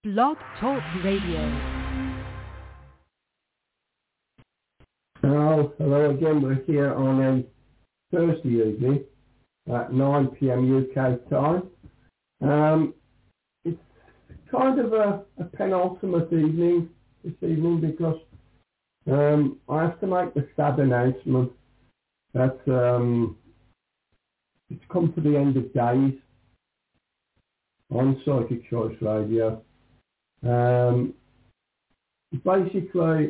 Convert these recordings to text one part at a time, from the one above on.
Blog Talk Radio. Hello again. We're here on a Thursday evening at 9 p.m. UK time. It's kind of a penultimate evening this evening because I have to make the sad announcement that it's come to the end of days on Psychic Choice Radio. Basically,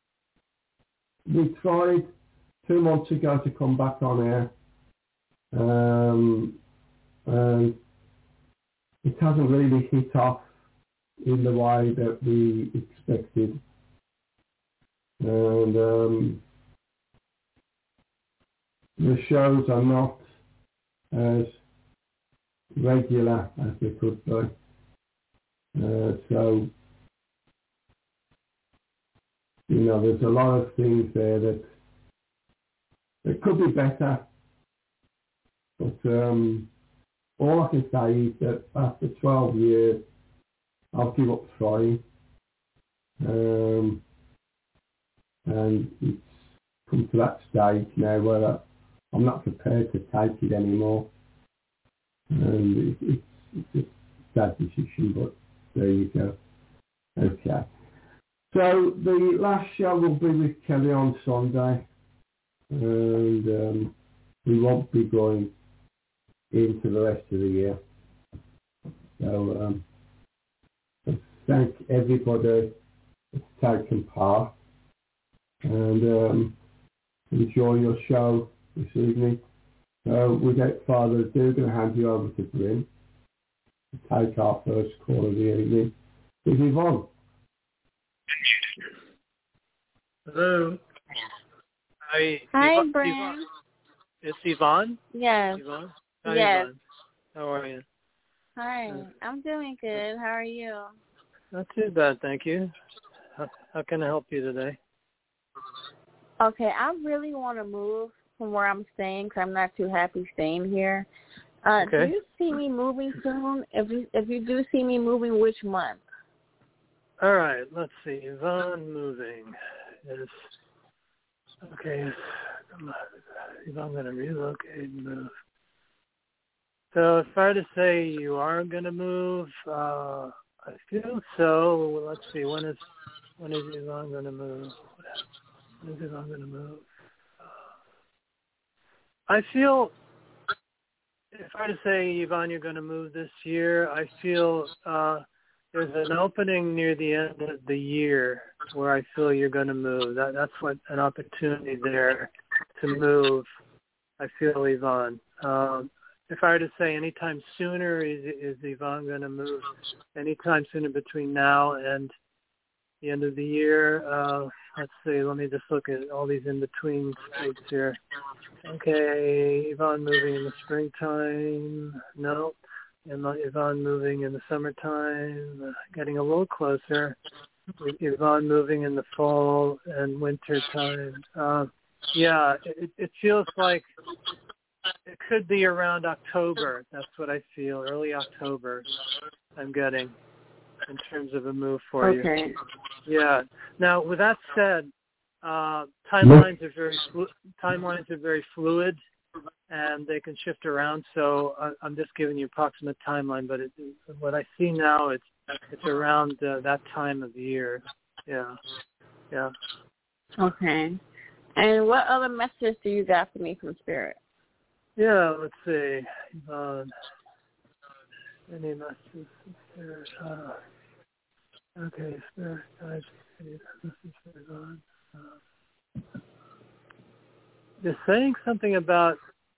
we tried 2 months ago to come back on air, and it hasn't really hit off in the way that we expected. And the shows are not as regular as they could be. So, you know, there's a lot of things there that could be better. But all I can say is that after 12 years, I'll give up trying. And it's come to that stage now where I'm not prepared to take it anymore. And it's a sad decision, but there you go. Okay. So the last show will be with Kelly on Sunday, and we won't be going into the rest of the year. So thank everybody that's taken part, and enjoy your show this evening. So without further ado, I'm going to hand you over to Bryn to take our first call of the evening. This is Yvonne. Hello. Hi, Bryn. It's Yvonne? Yes. Yvonne? Hi, yes. Yvonne. How are you? Hi. I'm doing good. How are you? Not too bad, thank you. How can I help you today? Okay, I really want to move from where I'm staying because I'm not too happy staying here. Do you see me moving soon? If you do see me moving, which month? All right, let's see. Yvonne moving is... Okay, Yvonne going to relocate and move. So if I were to say you are going to move, I feel so. Let's see, when is Yvonne going to move? When is Yvonne going to move? I feel, if I were to say, Yvonne, you're going to move this year, I feel there's an opening near the end of the year where I feel you're going to move. That's what an opportunity there to move, I feel, Yvonne. If I were to say anytime sooner, is Yvonne going to move anytime sooner between now and the end of the year? Let's see, let me just look at all these in-between states here. Okay, Yvonne moving in the springtime. No. Yvonne moving in the summertime. Getting a little closer. Yvonne moving in the fall and winter time. Yeah, it feels like it could be around October. That's what I feel. Early October I'm getting in terms of a move for you. Okay. Yeah. Now, with that said, timelines are very fluid, and they can shift around. So I'm just giving you approximate timeline, but what I see now, it's around that time of the year. Yeah. Yeah. Okay. And what other messages do you got for me from Spirit? Yeah, let's see. Any messages from Spirit? Okay, Spirit, guys, message for Yvonne. They're saying something about,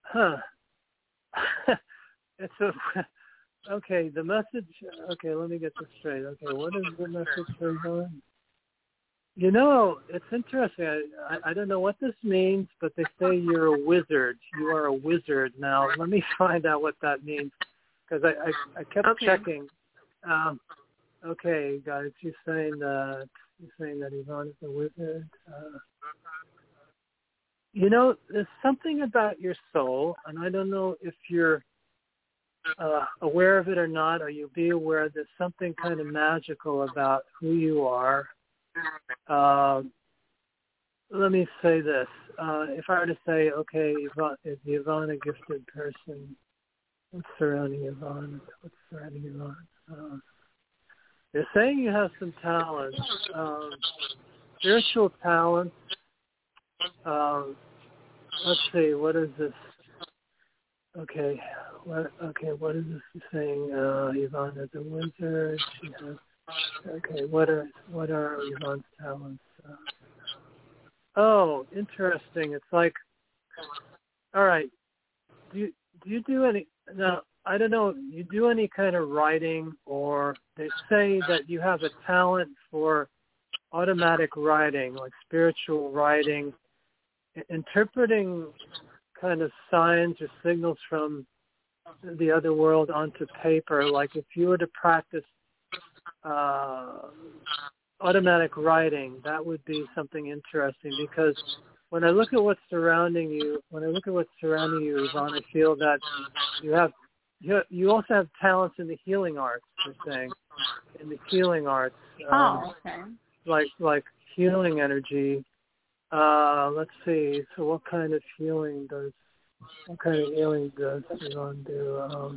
it's okay, the message, okay, let me get this straight. Okay, what is the message for Yvonne? You know, it's interesting. I don't know what this means, but they say you're a wizard. You are a wizard. Now, let me find out what that means, because I kept checking. Okay, guys, you're saying that Yvonne is a wizard. You know, there's something about your soul, and I don't know if you're aware of it or not, or you'll be aware there's something kind of magical about who you are. Let me say this. If I were to say, okay, is Yvonne a gifted person? What's surrounding Yvonne? What's surrounding Yvonne? You're saying you have some talents, spiritual talents. Let's see, what is this? Okay, what is this saying? Yvonne is a wizard. She has. Okay, what are Yvonne's talents? Oh, interesting. It's like, all right. Do you do any? Now, I don't know. You do any kind of writing, or they say that you have a talent for automatic writing, like spiritual writing, interpreting kind of signs or signals from the other world onto paper. Like if you were to practice automatic writing, that would be something interesting, because when I look at what's surrounding you, Yvonne, I feel that you also have talents in the healing arts, you're saying, in the healing arts. Okay. Like healing energy. Let's see. So what kind of healing does Yvonne do?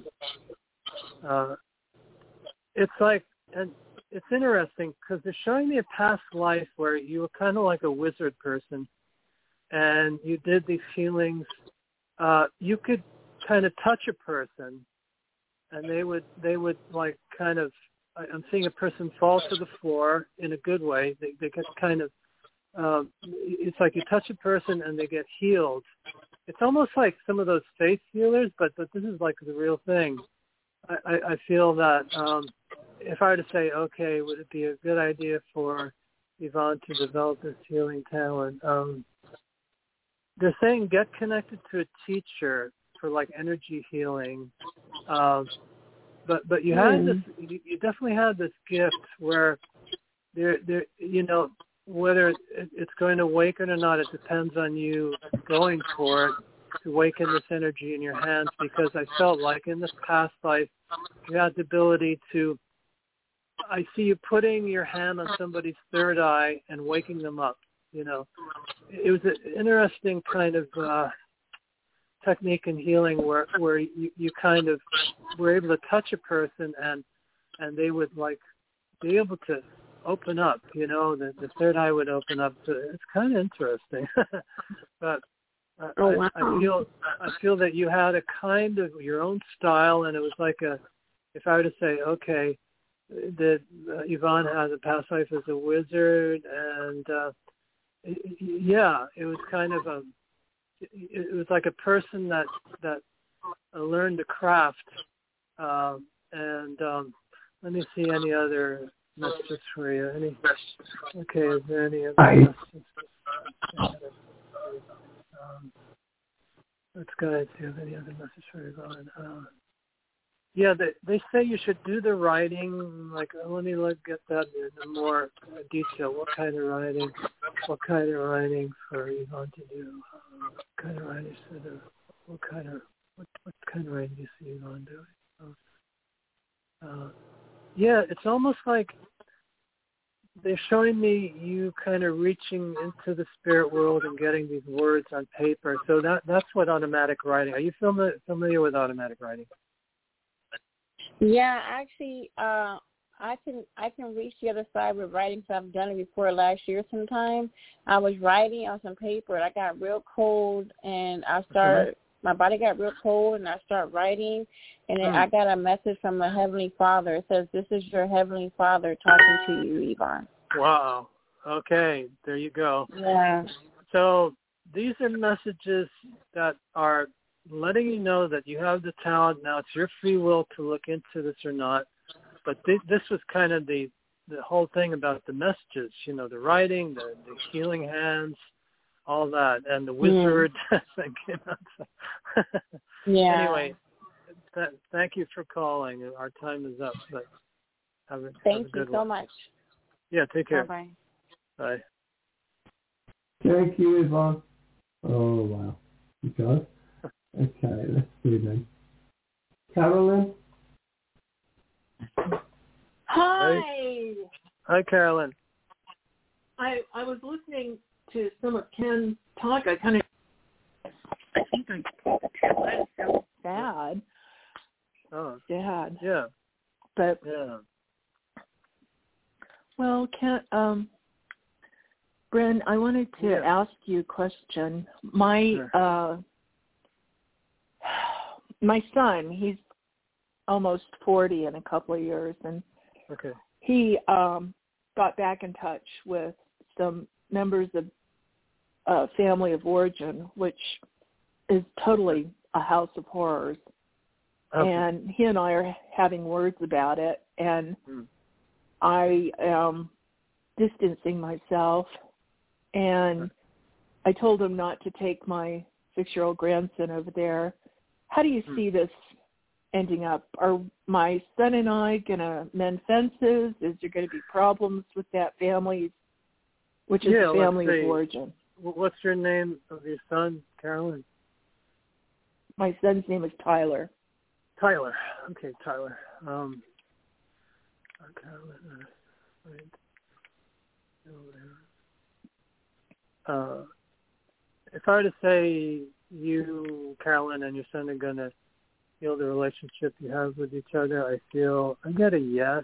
It's like, and it's interesting because they're showing me a past life where you were kind of like a wizard person, and you did these healings. You could kind of touch a person, and they would like kind of. I'm seeing a person fall to the floor in a good way. They get kind of. It's like you touch a person and they get healed. It's almost like some of those faith healers, but this is like the real thing. I feel that if I were to say, okay, would it be a good idea for Yvonne to develop this healing talent? They're saying get connected to a teacher for like energy healing. But you had this. You definitely had this gift where there. Whether it's going to awaken or not, it depends on you going for it to awaken this energy in your hands, because I felt like in this past life, you had the ability to, I see you putting your hand on somebody's third eye and waking them up, It was an interesting kind of technique in healing where you kind of were able to touch a person and they would like be able to open up, the third eye would open up. So it's kind of interesting. But I feel that you had a kind of your own style, and it was like if I were to say, okay, that Yvonne has a past life as a wizard, and it was kind of it was like a person that learned a craft, and let me see any other messages for you. Okay, is there any other messages? Let's guys, do you have any other message for Yvonne? They say you should do the writing. Like, let me get that in more detail. What kind of writing for Yvonne to do? What kind of writing what kind of writing do you see Yvonne doing? It's almost like they're showing me you kind of reaching into the spirit world and getting these words on paper. So that's what automatic writing. Are you familiar with automatic writing? Yeah, actually, I can reach the other side with writing. So I've done it before last year sometime. I was writing on some paper and I got real cold, and my body got real cold, and I started writing, and then I got a message from the Heavenly Father. It says, "This is your Heavenly Father talking to you, Yvonne." Wow. Okay, there you go. Yeah. So these are messages that are letting you know that you have the talent. Now it's your free will to look into this or not. But this was kind of the whole thing about the messages, the writing, the healing hands, all that, and the wizard thing. Yeah. Anyway, thank you for calling. Our time is up, but thank you so much. Yeah, take care. Bye-bye. Bye. Thank you, Yvonne. Oh, wow. Okay, let's see then. Carolyn? Hi. Hi, Carolyn. I was listening to some of Ken's talk. I think I felt bad. Oh. Sad. Yeah. But yeah. Well, Ken, Bren, I wanted to ask you a question. My son, he's almost 40 in a couple of years, and he got back in touch with some members of family of origin, which is totally a house of horrors. Okay. And he and I are having words about it, and I am distancing myself, and I told him not to take my 6-year-old grandson over there. How do you see this ending up? Are my son and I going to mend fences? Is there going to be problems with that family, which is a family of origin? What's your name of your son, Carolyn? My son's name is Tyler. Tyler. Okay, Tyler. If I were to say you, Carolyn, and your son are going to heal the relationship you have with each other, I get a yes.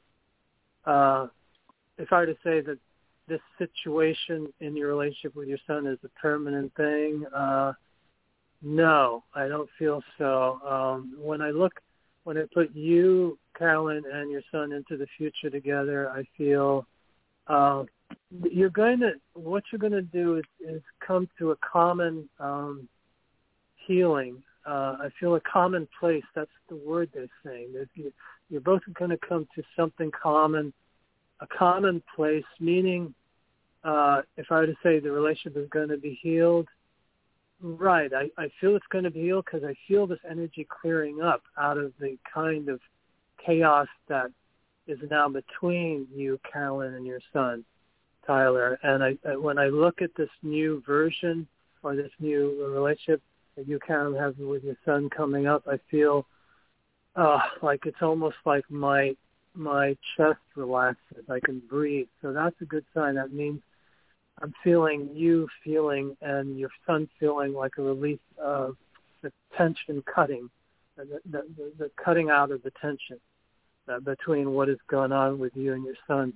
If I were to say that this situation in your relationship with your son is a permanent thing, no, I don't feel so. When I put you, Carolyn, and your son into the future together, I feel what you're going to do is come to a common healing. I feel a common place. That's the word they're saying. You're both going to come to something common, a common place, meaning if I were to say the relationship is going to be healed, right, I feel it's going to be healed because I feel this energy clearing up out of the kind of chaos that is now between you, Carolyn, and your son, Tyler. And when I look at this new version or this new relationship that you, Carolyn, have with your son coming up, I feel like it's almost like my chest relaxes. I can breathe. So that's a good sign. That means I'm feeling you feeling and your son feeling like a release of the tension cutting, the cutting out of the tension between what is going on with you and your son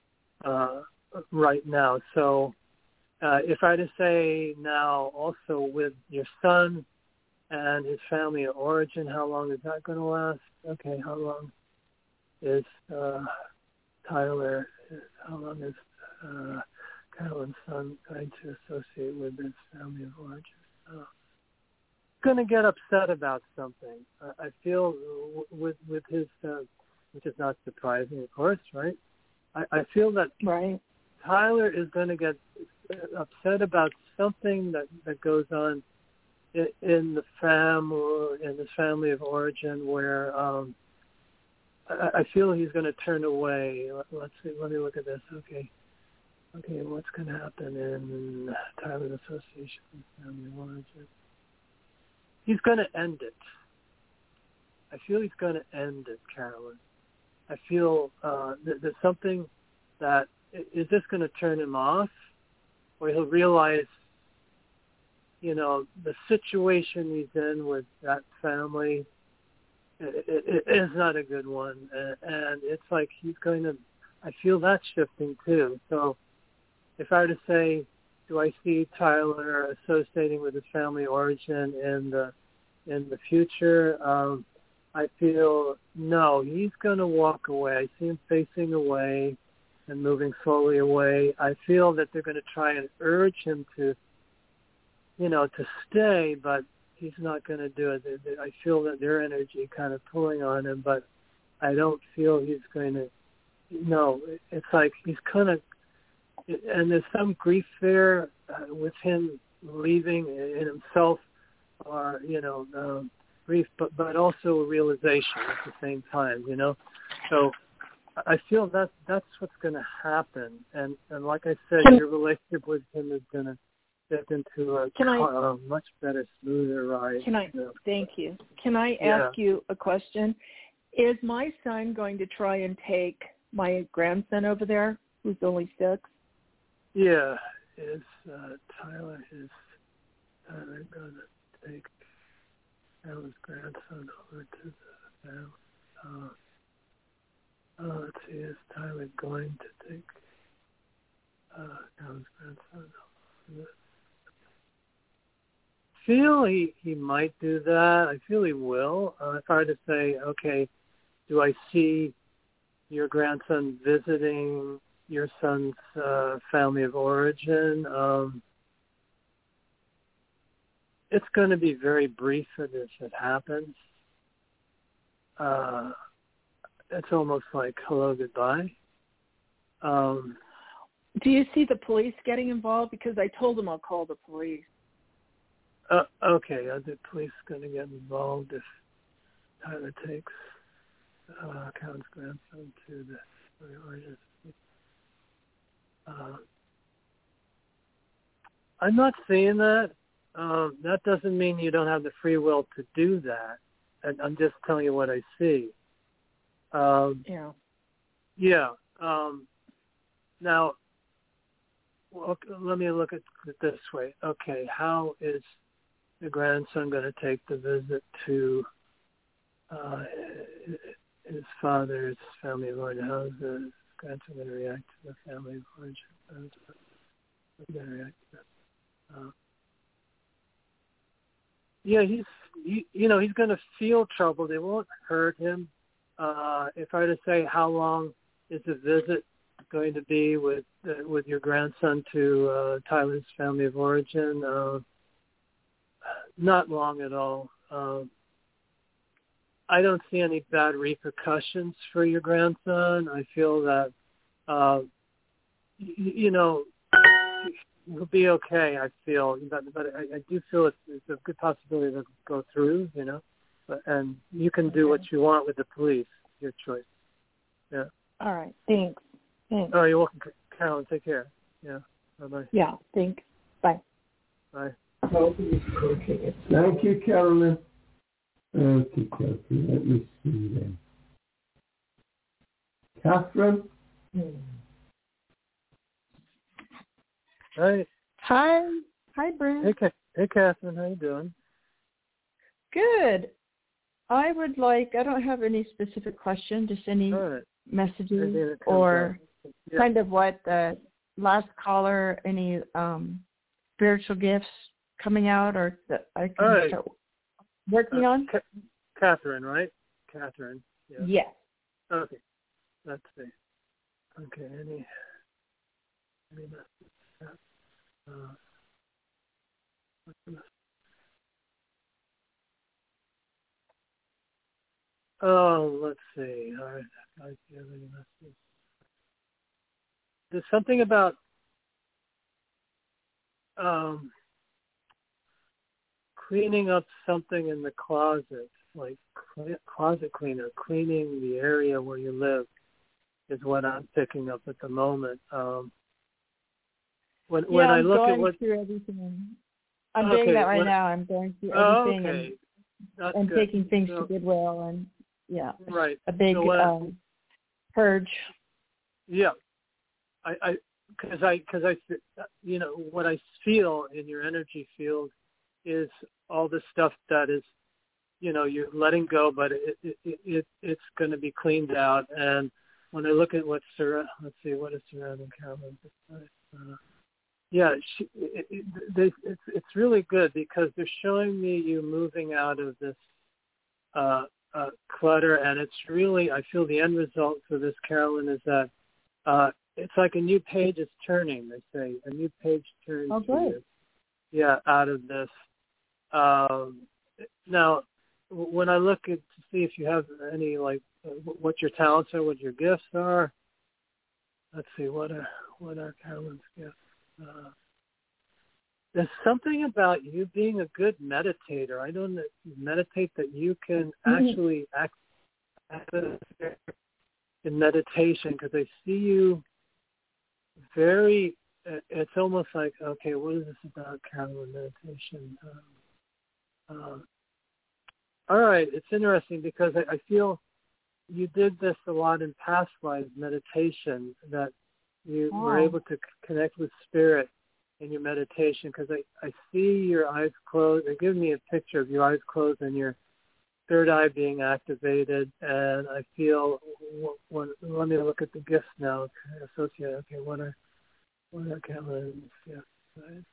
right now. So if I were to say now also with your son and his family of origin, how long is that going to last? Okay, how long is Tyler, how long is Carolyn's son going to associate with his family of origin? Going to get upset about something. I feel with his, which is not surprising, of course, right? I feel that Tyler is going to get upset about something that goes on in the family of origin, where I feel he's going to turn away. Let's see. Let me look at this. Okay, what's going to happen in Tyler's association with family of origin? He's going to end it. I feel he's going to end it, Carolyn. I feel there's something that, is this going to turn him off? Or he'll realize, the situation he's in with that family, it is not a good one. And it's like he's going to, I feel that shifting too. So if I were to say, do I see Tyler associating with his family origin in the future? I feel no, he's going to walk away. I see him facing away and moving slowly away. I feel that they're going to try and urge him to stay, but he's not going to do it. I feel that their energy kind of pulling on him, but I don't feel he's going to. No, it's like he's kind of, and there's some grief there with him leaving in himself, or grief, but also a realization at the same time. So I feel that's what's going to happen, and like I said, your relationship with him is get into a much better, smoother ride. Thank you. Can I ask you a question? Is my son going to try and take my grandson over there, who's only 6? Yeah. Tyler going to take Alan's grandson over to the family? Let's see, is Tyler going to take Alan's grandson over? I feel he might do that. I feel he will. If I were to say, okay, do I see your grandson visiting your son's family of origin? It's going to be very brief if it happens. It's almost like hello, goodbye. Do you see the police getting involved? Because I told them I'll call the police. Okay, are the police going to get involved if Tyler takes Cowan's grandson to the origin? I'm not saying that. That doesn't mean you don't have the free will to do that. I'm just telling you what I see. Yeah. Now, okay, let me look at it this way. Okay, how is the grandson going to take the visit to his father's family of origin? How is the grandson going to react to the family of origin? How's he going to react to that? He's going to feel trouble. They won't hurt him. If I were to say, how long is the visit going to be with your grandson to Tyler's family of origin? Not long at all. I don't see any bad repercussions for your grandson. I feel that, he'll be okay, I feel. But I do feel it's a good possibility to go through, and you can do what you want with the police, your choice. Yeah. All right. Thanks. Oh, you're welcome, Carolyn. Take care. Yeah. Bye-bye. Yeah. Thanks. Bye. Bye. Thank you, Carolyn. Okay, let me see then. Catherine? Hi. Hi, Brent. Hey, Catherine. How you doing? Good. I don't have any specific question, just any messages or kind of what the last caller, any spiritual gifts coming out or that I can start working on? Catherine, right? Catherine. Yeah. Yes. Okay. Let's see. Okay. Any messages? What's the message? Oh, let's see. All right. Do you have any messages? There's something about cleaning up something in the closet, like closet cleaner, cleaning the area where you live is what I'm picking up at the moment. When I look at what through everything. I'm doing that right now. I'm going through everything and taking things to Goodwill and right. A big purge. Yeah, because what I feel in your energy field is all the stuff that is, you're letting go, but it's going to be cleaned out. And when I look at let's see, what is surrounding Carolyn? It's really good because they're showing me you moving out of this clutter, and it's really, I feel the end result for this, Carolyn, is that it's like a new page is turning. They say a new page turns. Oh, good. Out of this. Now, when I look to see if you have any what your talents are, what your gifts are. Let's see, what are Carolyn's gifts? There's something about you being a good meditator. I don't meditate that you can actually act in meditation because I see you very it's almost like, okay, what is this about, Carolyn, meditation? All right, it's interesting because I feel you did this a lot in past lives, meditation, that you were able to connect with spirit in your meditation, because I see your eyes closed. They give me a picture of your eyes closed and your third eye being activated, and I feel, let me look at the gifts now, associated. Okay, what are Carolyn's gifts? Right?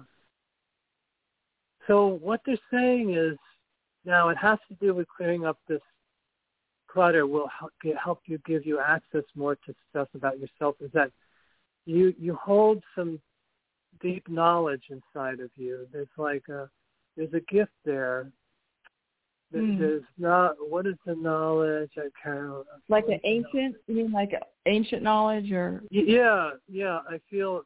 So what they're saying is, now it has to do with clearing up this clutter, will help you, give you access more to stuff about yourself, is that you hold some deep knowledge inside of you. There's like there's a gift there. There's not, what is the knowledge? I can't. Like an ancient, you mean like ancient knowledge, or? Yeah. I feel,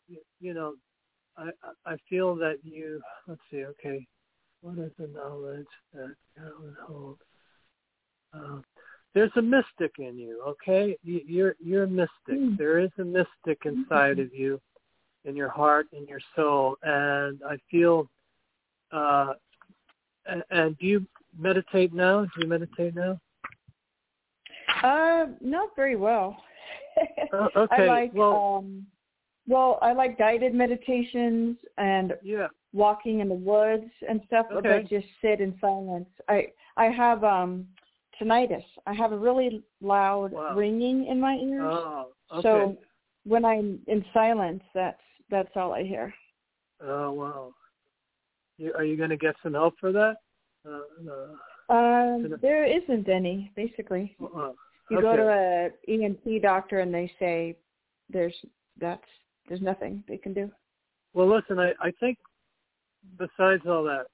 I feel that you, let's see, okay, what is the knowledge that Carolyn holds? There's a mystic in you, okay? You're a mystic. There is a mystic inside of you, in your heart, in your soul, and I feel. And do you meditate now? Do you meditate now? Not very well. Okay. I like I like guided meditations and walking in the woods and stuff, but just sit in silence. I have tinnitus. I have a really loud ringing in my ears. Oh, okay. So when I'm in silence, that's all I hear. Oh, wow. Are you going to get some help for that? There isn't any, basically. You go to a ENT doctor and they say there's nothing they can do. Well, listen, I think besides all that,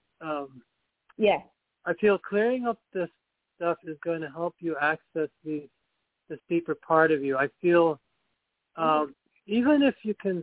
I feel clearing up this stuff is going to help you access this deeper part of you. I feel even if you can,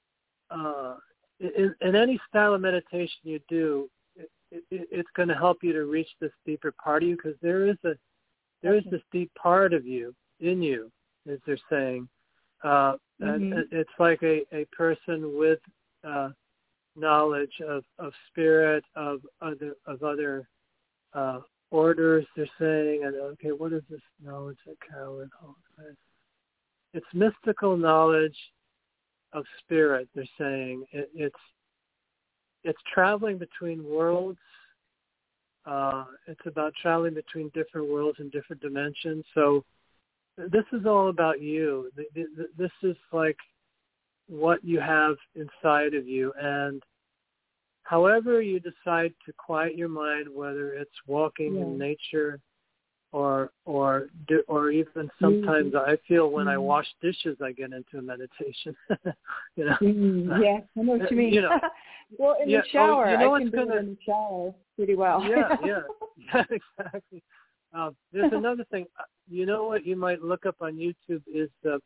in any style of meditation you do, it's going to help you to reach this deeper part of you, because there is this deep part of you, in you, as they're saying. And it's like a person with knowledge of spirit, of other orders, they're saying. And okay, what is this knowledge that Carolyn holds? It's mystical knowledge of spirit, they're saying. It's traveling between worlds. It's about traveling between different worlds and different dimensions. So this is all about you. This is like what you have inside of you. And however you decide to quiet your mind, whether it's walking in nature or even sometimes I feel when I wash dishes, I get into a meditation. I know what you mean. Well, in the shower, I can do it in the shower pretty well. Yeah, exactly. There's another thing. You know what you might look up on YouTube is the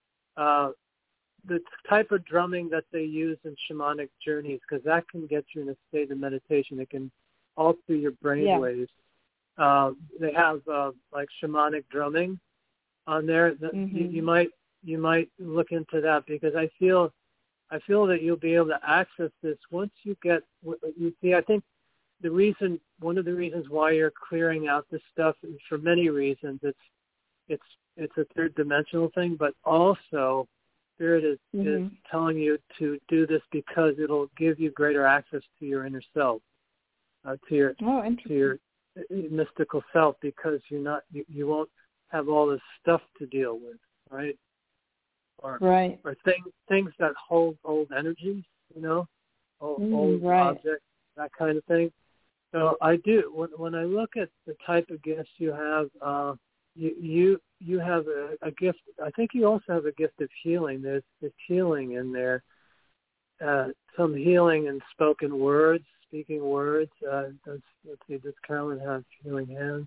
type of drumming that they use in shamanic journeys, because that can get you in a state of meditation. It can alter your brain waves. They have like shamanic drumming on there. You might look into that, because I feel that you'll be able to access this once you get. You see, I think one of the reasons why you're clearing out this stuff is for many reasons. It's a third dimensional thing, but also Spirit is telling you to do this because it'll give you greater access to your inner self, to your mystical self, because you won't have all this stuff to deal with, right? Or things that hold old energies, old objects, that kind of thing. So I do. When I look at the type of gifts you have, you have a gift. I think you also have a gift of healing. There's healing in there. Some healing in spoken words, speaking words. Does Carolyn have healing hands?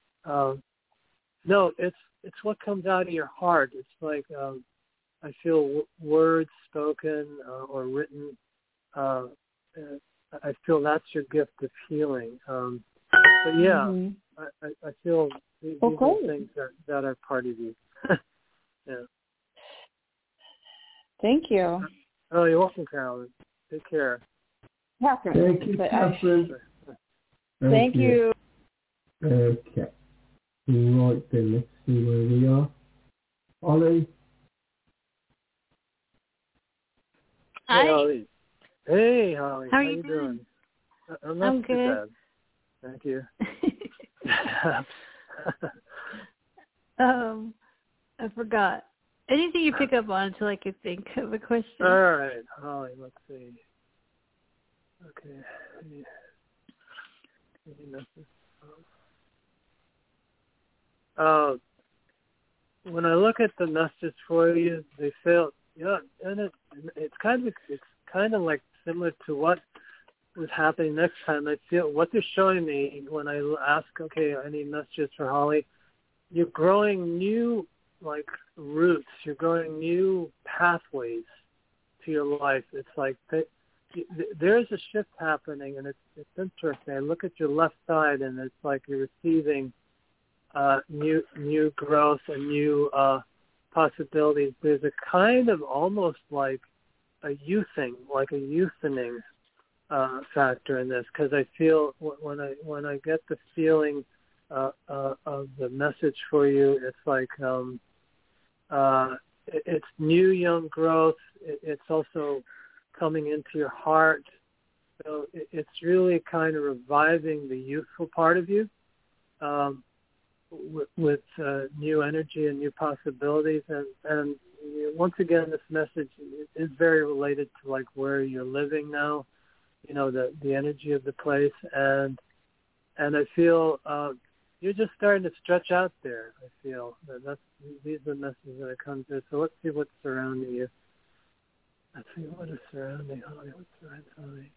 No, it's what comes out of your heart. It's like I feel words spoken or written. I feel that's your gift of healing. But I feel these are things that are part of you. Thank you. Oh, you're welcome, Carolyn. Take care. Catherine. Thank you, Catherine. Thank you. Okay. Right then, let's see where we are. Ollie? Hi. Hey, Holly. Hey, Holly. How are you doing? I'm not too good. bad. Thank you. I forgot. Anything you pick up on until I could think of a question. All right, Holly, let's see. Okay. When I look at the messages for you, they feel, and it's kind of like similar to what was happening next time. I feel what they're showing me when I ask, okay, I need messages for Holly. You're growing new roots. You're growing new pathways to your life. It's like there's a shift happening, and it's interesting. I look at your left side, and it's like you're receiving new growth and new possibilities. There's a kind of almost like a youthening factor in this, because I feel when I get the feeling of the message for you, it's like it's new young growth. It's also coming into your heart. So it's really kind of reviving the youthful part of you with new energy and new possibilities. And once again, this message is very related to like where you're living now, the energy of the place. And I feel you're just starting to stretch out there. I feel these are the messages that come through. So let's see what's surrounding you. Let's see what is surrounding Holly. What's surrounding Holly?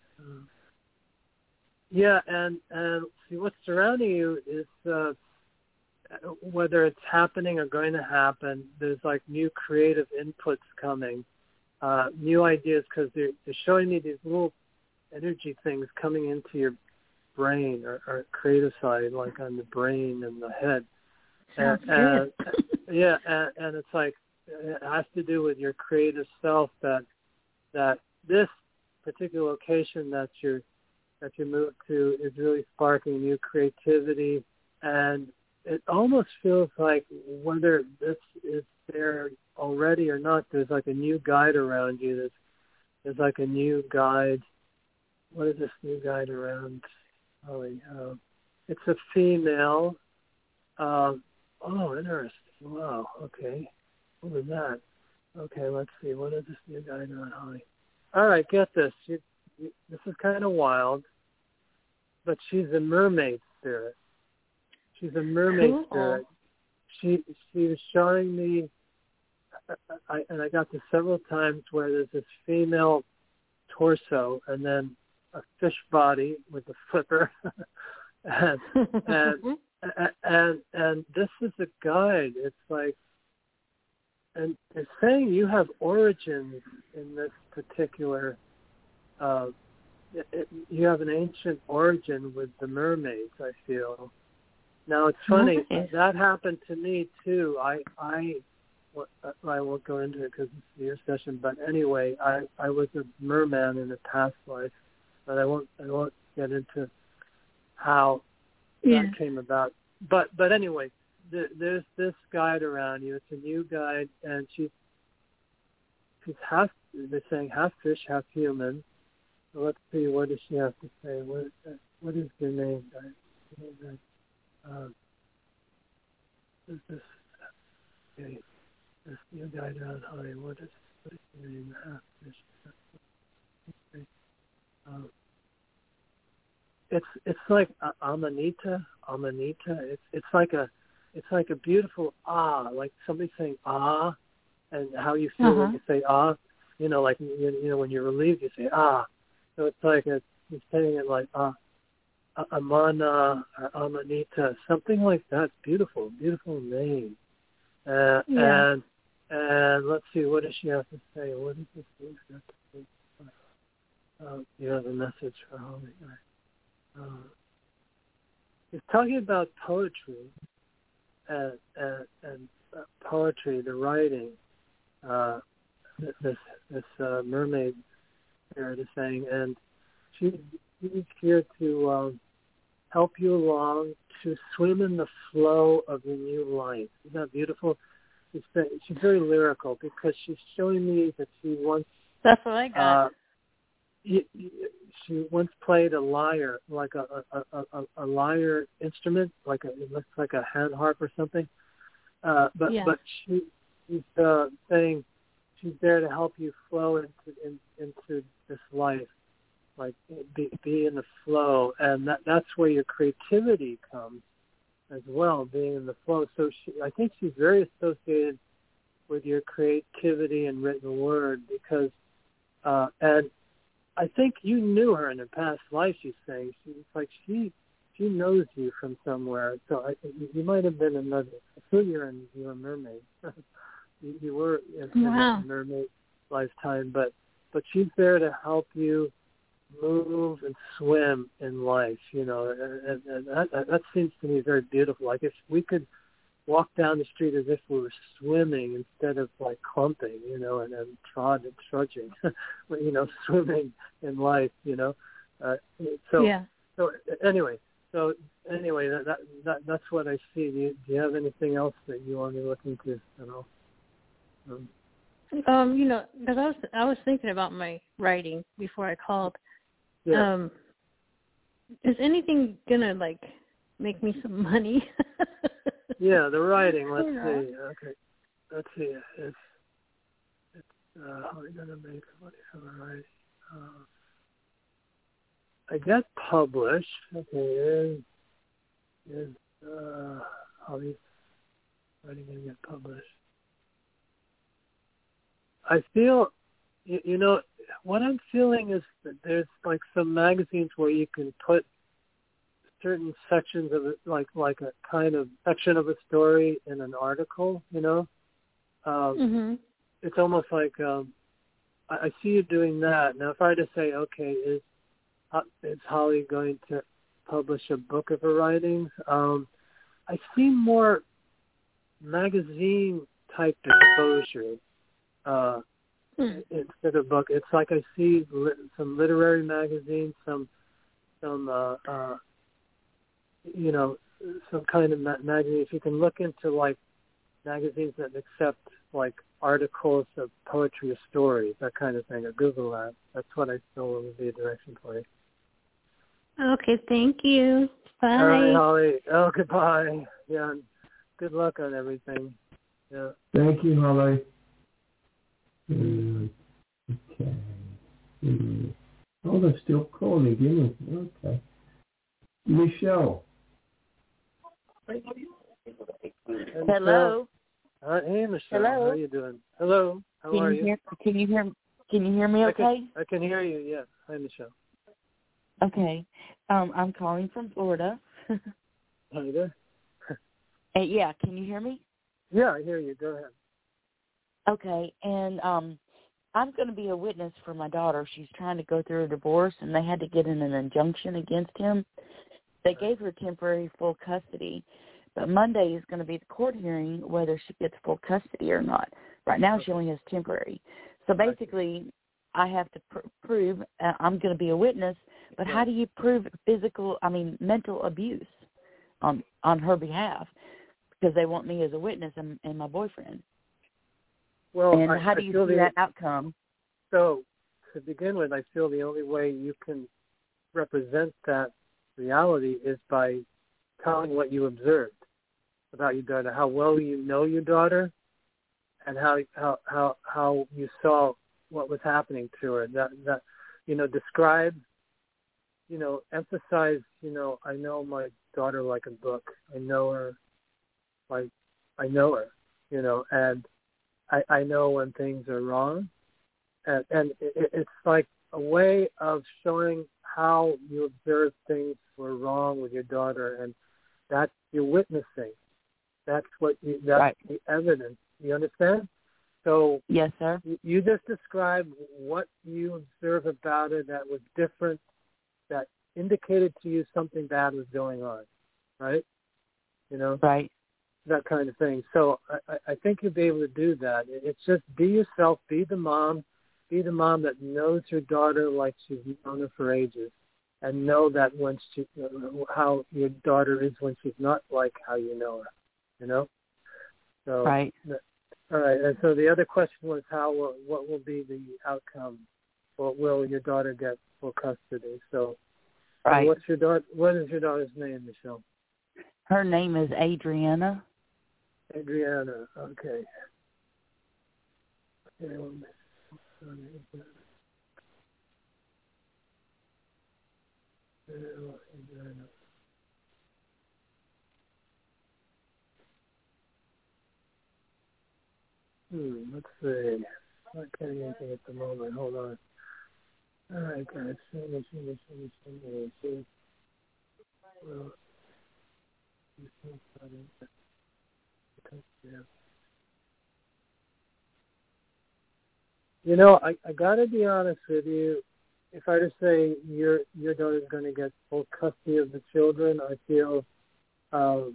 And see what's surrounding you is whether it's happening or going to happen. There's like new creative inputs coming, new ideas, because they're showing me these little energy things coming into your brain or creative side, like on the brain and the head. And it's like it has to do with your creative self, that this particular location that you moved to is really sparking new creativity. And it almost feels like whether this is there already or not, there's like a new guide around you. There's like a new guide. What is this new guide around Holly? It's a female. Interesting. Wow. Okay. What was that? Okay, let's see. What is this new guide around Holly? All right, get this. This is kind of wild, but she's a mermaid spirit. She's a mermaid spirit. She was showing me, and I got this several times, where there's this female torso and then a fish body with a flipper, and this is a guide. It's like, and it's saying you have origins in this particular. You have an ancient origin with the mermaids, I feel. Now it's funny, that happened to me too. I won't go into it because it's your session, but anyway, I was a merman in a past life, but I won't get into how that came about. But anyway, there's this guide around you. It's a new guide, and she's half. They're saying half fish, half human. So let's see, what does she have to say? What is your name, guys? This new guide around Holly. What is your name? Half fish. It's like Amanita. It's like a beautiful like somebody saying and how you feel when you say like when you're relieved, you say So it's like he's saying it like Amana or Amanita, something like that. Beautiful name. And let's see, what does she have to say? What does this mean? You have a message for Holly. He's talking about poetry and poetry, the writing. this mermaid spirit is saying, and she's here to help you along to swim in the flow of your new life. Isn't that beautiful? She's very lyrical because she's showing me that she once. That's what I got. She once played a lyre, like a lyre instrument, it looks like a hand harp or something. But she's saying she's there to help you flow into this life, like be in the flow, and that's where your creativity comes as well, being in the flow. So I think she's very associated with your creativity and written word because, and I think you knew her in a past life. She's saying she knows you from somewhere. So you might have been another. I feel you're a mermaid. you were in a mermaid lifetime, but she's there to help you move and swim in life. And that seems to me very beautiful. Like if we could walk down the street as if we were swimming instead of like clumping, and trudging, swimming in life, So anyway, that's what I see. Do you have anything else that you want me to look into at all? Because I was thinking about my writing before I called. Yeah. Is anything gonna make me some money? Yeah, the writing. Let's see. Okay, let's see. It's how are we gonna make money from the writing? I get published. Okay, is how these writing gonna get published? I feel, what I'm feeling is that there's like some magazines where you can put certain sections of it, like a kind of section of a story in an article, Mm-hmm. It's almost like I see you doing that. Now, if I were to say, okay, is Holly going to publish a book of her writings? I see more magazine-type exposure instead of book. It's like I see some literary magazines, some kind of magazine. If you can look into like magazines that accept like articles of poetry or stories, that kind of thing, or Google that. That's what I feel would be a direction for you. Okay, thank you. Bye. All right, Holly. Oh, goodbye. Yeah, good luck on everything. Yeah. Thank you, Holly. Okay. Oh, they're still calling. Give me. Okay. Michelle. Hello. Hey, Michelle. Hello. How are you doing? Hello. How are you? Can you hear me okay? I can hear you, yeah. Hi, Michelle. Okay. I'm calling from Florida. Hi there. Yeah, can you hear me? Yeah, I hear you. Go ahead. Okay, and I'm going to be a witness for my daughter. She's trying to go through a divorce, and they had to get in an injunction against him. They gave her temporary full custody, but Monday is going to be the court hearing whether she gets full custody or not. Right now, she only has temporary. So basically, I have to prove I'm going to be a witness, but how do you prove mental abuse on her behalf? Because they want me as a witness and my boyfriend. Well, and how do you see that outcome? So, to begin with, I feel the only way you can represent that reality is by telling what you observed about your daughter, how well you know your daughter, and how you saw what was happening to her. That describe, emphasize, I know my daughter like a book. I know her like I know her, and I know when things are wrong. And it's like a way of showing how you observed things were wrong with your daughter, and that's you're witnessing. That's right. The evidence. You understand? So yes, sir. You just described what you observed about it that was different, that indicated to you something bad was going on, right? Right. that kind of thing. So I think you'll be able to do that. It's just be yourself, be the mom that knows her daughter like she's known her for ages, and know that when she, how your daughter is when she's not like how you know her, you know? So, right. All right, and so the other question was what will be the outcome? Or will your daughter get full custody? So, right. What is your daughter's name, Michelle? Her name is Adriana. Adriana, okay. Let's see. Not getting anything at the moment. Hold on. All right, guys. Well, you know, I gotta be honest with you. If I just say your daughter's going to get full custody of the children, I feel. All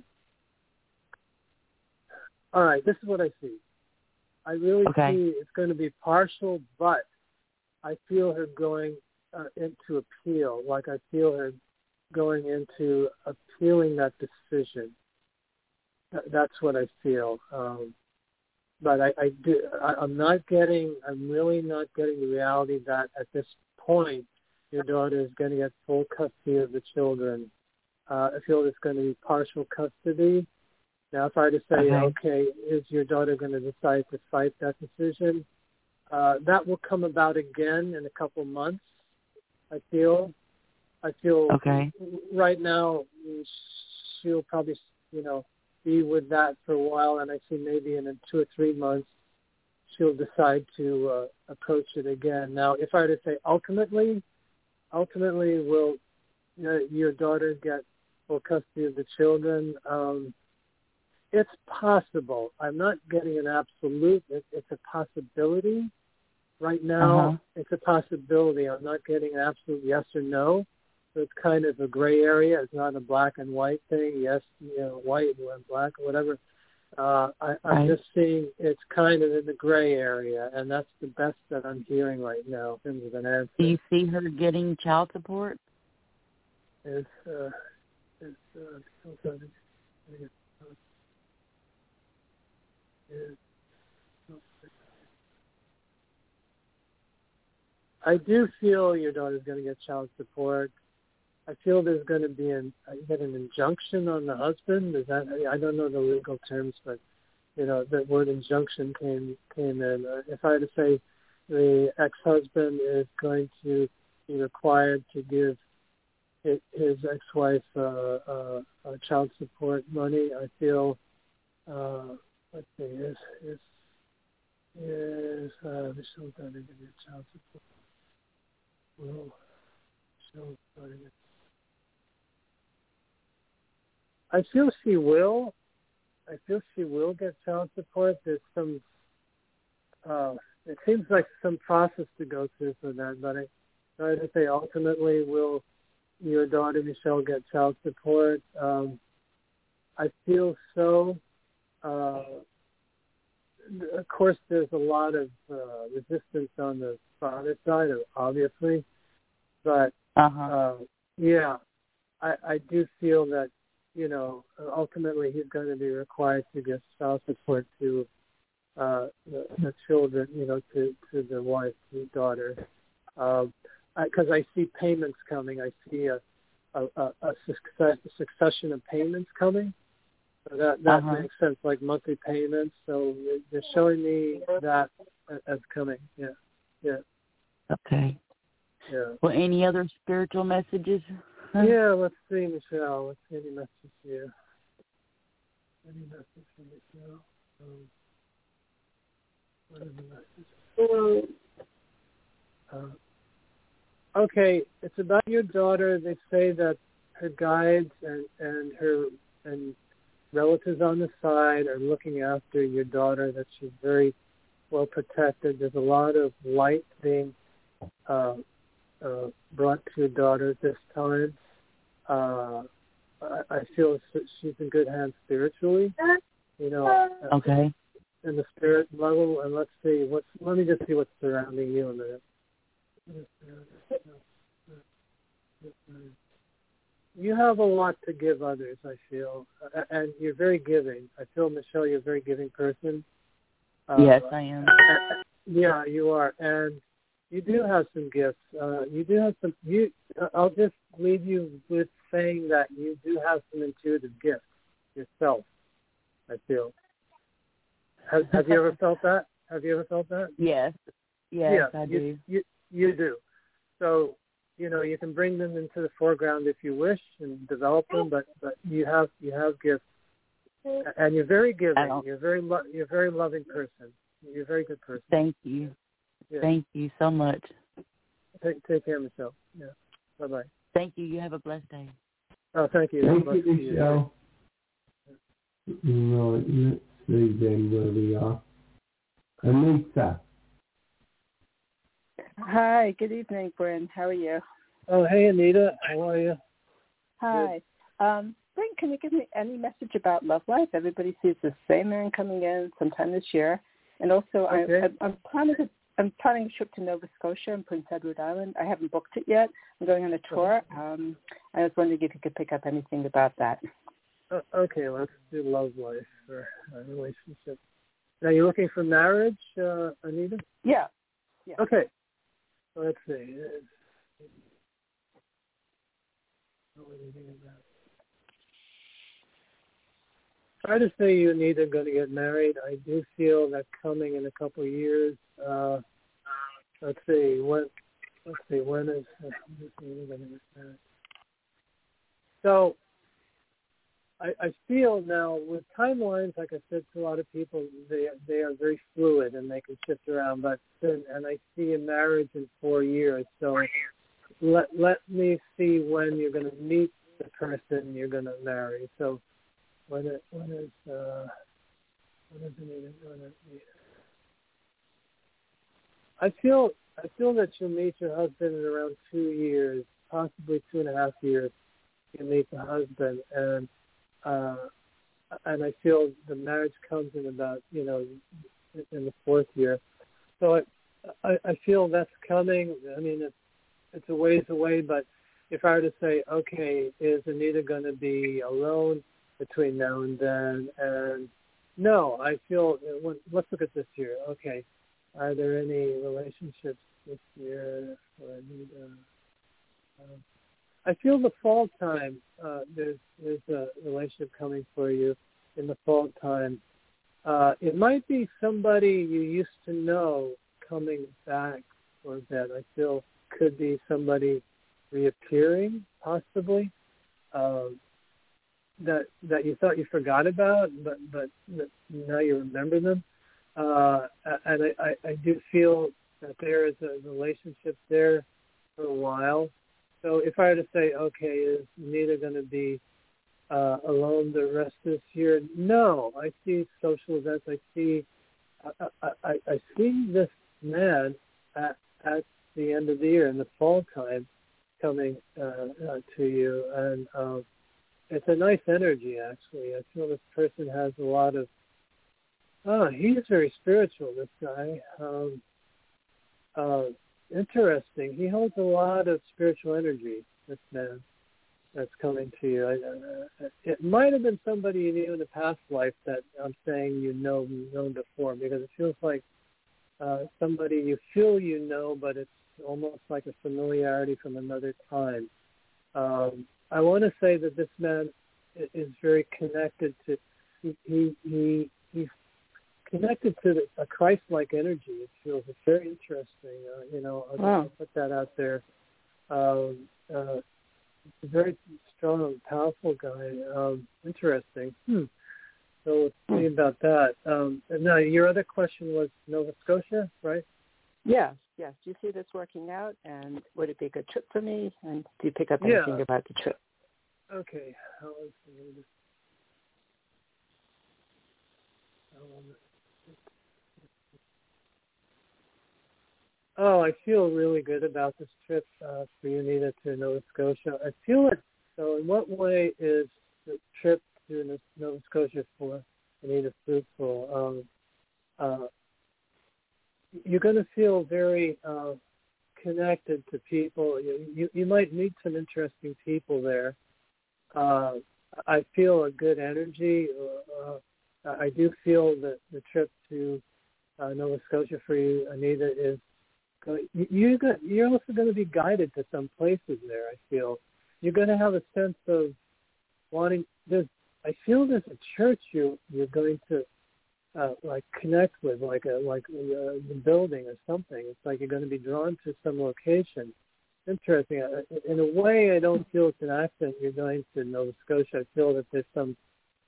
right, this is what I see. I really see it's going to be partial, but I feel her going into appeal. Like I feel her going into appealing that decision. That's what I feel. But I'm really not getting the reality that at this point your daughter is going to get full custody of the children. I feel it's going to be partial custody. Now, if I just say, okay, is your daughter going to decide to fight that decision? That will come about again in a couple months, I feel. Right now she'll probably, be with that for a while, and I see maybe in 2 or 3 months she'll decide to approach it again. Now, if I were to say ultimately will your daughter get full custody of the children? It's possible. I'm not getting an absolute. It's a possibility. Right now, it's a possibility. I'm not getting an absolute yes or no. So it's kind of a gray area. It's not a black and white thing. Yes, white and black or whatever. I'm just seeing it's kind of in the gray area, and that's the best that I'm hearing right now in terms of an answer. Do you see her getting child support? I do feel your daughter's going to get child support. I feel there's going to be an injunction on the husband. Is that, I don't know the legal terms, but the word injunction came in. If I had to say the ex-husband is going to be required to give his ex-wife child support money, I feel. Let's see, is Michelle going to give you child support? Well, Michelle's going to. I feel she will. I feel she will get child support. There's some. It seems like some process to go through for that, but I would say ultimately will your daughter Michelle get child support? I feel so. Of course, there's a lot of resistance on the father side, obviously, but yeah, I do feel that ultimately he's going to be required to give child support to the children, to the wife, to the daughter, because I see payments coming. I see a succession of payments coming. So that makes sense, like monthly payments. So they're showing me that as coming. Yeah. Okay. Yeah. Well, any other spiritual messages? Yeah, let's see, Michelle. Let's see any message here. Any message from Michelle? What is the message? Okay, it's about your daughter. They say that her guides and her relatives on the side are looking after your daughter, that she's very well protected. There's a lot of light being brought to your daughter at this time. I feel she's in good hands spiritually. Okay. In the spirit level, and let me just see what's surrounding you a minute. You have a lot to give others, I feel, and you're very giving. I feel, Michelle, you're a very giving person. Yes, I am. Yeah, you are, and you do have some gifts. You do have some. I'll just leave you with saying that you do have some intuitive gifts yourself. I feel. Have you ever felt that? Have you ever felt that? Yes. Yes, I do. You do. So, you can bring them into the foreground if you wish and develop them, but you have gifts, and you're very giving. You're a very loving person. You're a very good person. Thank you. Yeah. Thank you so much. Take care, Michelle. Yeah. Bye-bye. Thank you. You have a blessed day. Oh, thank you. Thank you, Michelle. Right, let's see then where we are. Anita. Hi, good evening, Bryn. How are you? Oh, hey, Anita. How are you? Hi. Bryn, can you give me any message about love life? Everybody sees the same man coming in sometime this year. And also, okay. I'm planning a trip to Nova Scotia and Prince Edward Island. I haven't booked it yet. I'm going on a tour. I was wondering if you could pick up anything about that. Okay, let's do love life or a relationship. Now, you're looking for marriage, Anita? Yeah. Okay. Let's see. Try to say you need are going to get married. I do feel that coming in a couple of years. Let's see. When is going to get married? So I feel now with timelines, like I said to a lot of people, they are very fluid and they can shift around. And I see a marriage in 4 years. So let me see when you're going to meet the person you're going to marry. So when is it going to meet? I feel that you'll meet your husband in around 2 years, possibly 2.5 years. You meet the husband, and I feel the marriage comes in about in the 4th year. So I feel that's coming. I mean, it's a ways away, but if I were to say, okay, is Anita going to be alone between now and then? And no, I feel, let's look at this year. Okay, are there any relationships this year for Anita? I feel the fall time, there's a relationship coming for you in the fall time. It might be somebody you used to know coming back for that. I feel could be somebody reappearing, possibly, that you thought you forgot about, but now you remember them. And I do feel that there is a relationship there for a while. So if I were to say, okay, is Anita going to be alone the rest of this year? No, I see social events. I see this man at the end of the year in the fall time coming to you, and it's a nice energy. Actually, I feel this person has a lot of. He's very spiritual. This guy. Interesting. He holds a lot of spiritual energy, this man that's coming to you. It might have been somebody you knew in a past life that I'm saying you've known before, because it feels like somebody you feel you know, but it's almost like a familiarity from another time. I want to say that this man is very connected to, he's connected to a Christ-like energy. It feels it's very interesting. I'll put that out there. It's a very strong, powerful guy. Interesting. So let's see about that. Now, your other question was Nova Scotia, right? Yes. Do you see this working out, and would it be a good trip for me? And do you pick up anything about the trip? Okay. I feel really good about this trip for you, Nita, to Nova Scotia. I feel it. So in what way is the trip to Nova Scotia for Anita, fruitful. You're going to feel very connected to people. You might meet some interesting people there. I feel a good energy. I do feel that the trip to Nova Scotia for you, Anita, is you're also going to be guided to some places there. I feel you're going to have a sense of wanting. I feel there's a church you're going to connect with, like the building or something. It's like you're going to be drawn to some location. Interesting. In a way, I don't feel it's an accident you're going to Nova Scotia. I feel that there's some